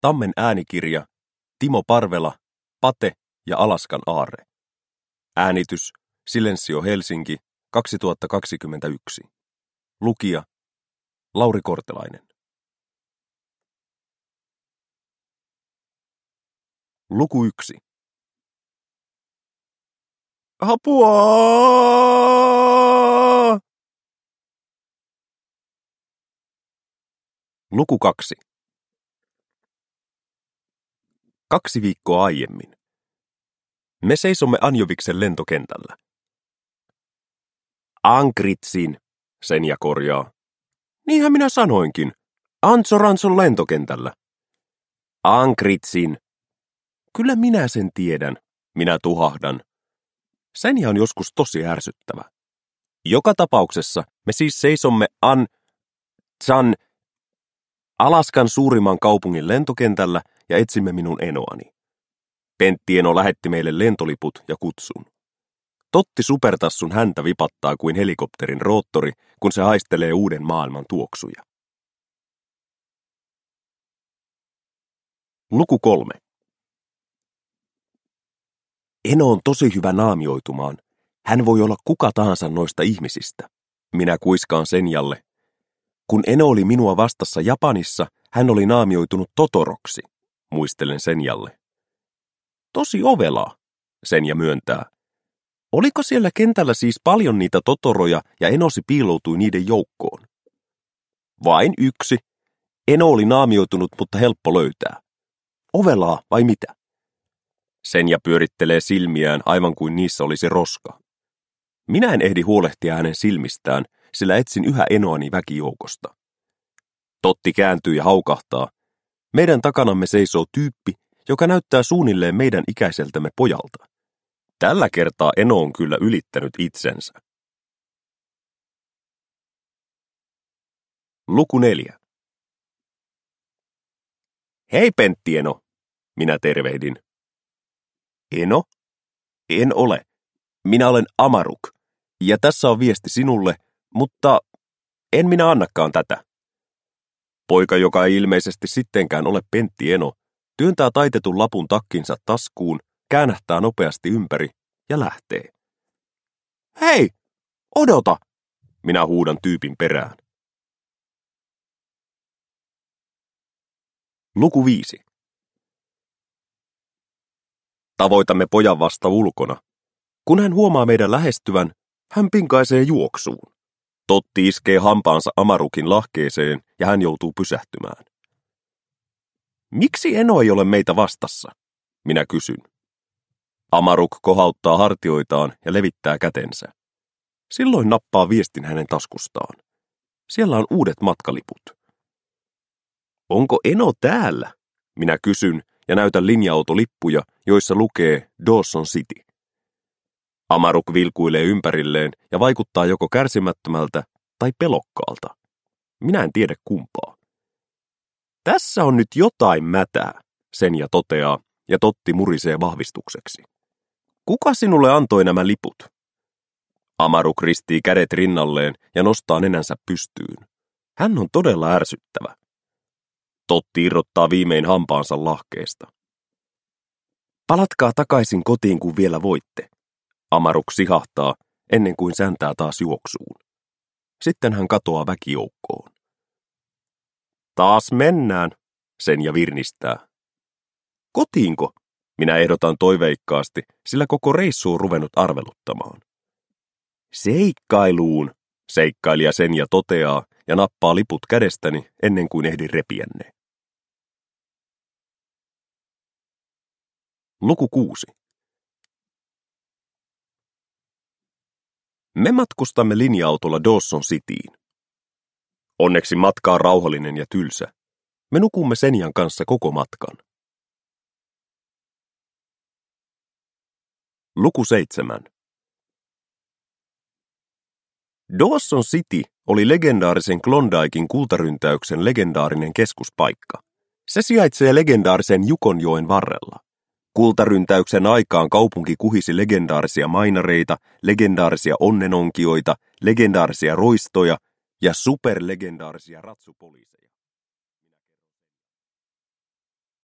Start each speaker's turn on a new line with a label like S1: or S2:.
S1: Tammen äänikirja, Timo Parvela, Pate ja Alaskan aarre. Äänitys, Silensio Helsinki, 2021. Lukija, Lauri Kortelainen. Luku 1. Apua! Luku 2. 2 viikkoa aiemmin. Me seisomme Anjoviksen lentokentällä. Ankritsin, Senja korjaa. Niinhän minä sanoinkin. Antsoranson lentokentällä. Ankritsin. Kyllä minä sen tiedän. Minä tuhahdan. Senja on joskus tosi ärsyttävä. Joka tapauksessa me siis seisomme Alaskan suurimman kaupungin lentokentällä ja etsimme minun enoani. Pentti Eno lähetti meille lentoliput ja kutsun. Totti supertassun häntä vipattaa kuin helikopterin roottori, kun se haistelee uuden maailman tuoksuja. Luku 3. Eno on tosi hyvä naamioitumaan. Hän voi olla kuka tahansa noista ihmisistä. Minä kuiskaan Senjalle. Kun Eno oli minua vastassa Japanissa, hän oli naamioitunut Totoroksi, muistelen Senjalle. Tosi ovelaa, Senja myöntää. Oliko siellä kentällä siis paljon niitä Totoroja ja Enosi piiloutui niiden joukkoon? Vain yksi. Eno oli naamioitunut, mutta helppo löytää. Ovelaa vai mitä? Senja pyörittelee silmiään aivan kuin niissä olisi roska. Minä en ehdi huolehtia hänen silmistään, sillä etsin yhä Enoani väkijoukosta. Totti kääntyy ja haukahtaa. Meidän takanamme seisoo tyyppi, joka näyttää suunnilleen meidän ikäiseltämme pojalta. Tällä kertaa Eno on kyllä ylittänyt itsensä. Luku 4. Hei Pentti Eno, minä tervehdin. Eno? En ole. Minä olen Amaruk, ja tässä on viesti sinulle, mutta en minä annakaan tätä. Poika, joka ei ilmeisesti sittenkään ole Pentti Eno, työntää taitetun lapun takkinsa taskuun, käännähtää nopeasti ympäri ja lähtee. Hei, odota! Minä huudan tyypin perään. Luku 5. Tavoitamme pojan vasta ulkona. Kun hän huomaa meidän lähestyvän, hän pinkaisee juoksuun. Totti iskee hampaansa Amarukin lahkeeseen ja hän joutuu pysähtymään. Miksi Eno ei ole meitä vastassa? Minä kysyn. Amaruk kohauttaa hartioitaan ja levittää kätensä. Silloin nappaa viestin hänen taskustaan. Siellä on uudet matkaliput. Onko Eno täällä? Minä kysyn ja näytän linja-autolippuja, joissa lukee Dawson City. Amaruk vilkuilee ympärilleen ja vaikuttaa joko kärsimättömältä tai pelokkaalta. Minä en tiedä kumpaa. Tässä on nyt jotain mätää, Senja toteaa, ja Totti murisee vahvistukseksi. Kuka sinulle antoi nämä liput? Amaruk ristii kädet rinnalleen ja nostaa nenänsä pystyyn. Hän on todella ärsyttävä. Totti irrottaa viimein hampaansa lahkeesta. Palatkaa takaisin kotiin, kun vielä voitte. Amaruk sihahtaa, ennen kuin säntää taas juoksuun. Sitten hän katoaa väkijoukkoon. Taas mennään, Senja virnistää. Kotiinko? Minä ehdotan toiveikkaasti, sillä koko reissu on ruvennut arveluttamaan. Seikkailuun, seikkailija Senja toteaa ja nappaa liput kädestäni ennen kuin ehdin repiä ne. Luku 6. Me matkustamme linja-autolla Dawson Cityin. Onneksi matka on rauhallinen ja tylsä. Me nukumme Senjan kanssa koko matkan. Luku 7. Dawson City oli legendaarisen Klondikein kultaryntäyksen legendaarinen keskuspaikka. Se sijaitsee legendaarisen Yukonjoen varrella. Kultaryntäyksen aikaan kaupunki kuhisi legendaarisia mainareita, legendaarisia onnenonkioita, legendaarisia roistoja ja superlegendaarisia ratsupoliiseja.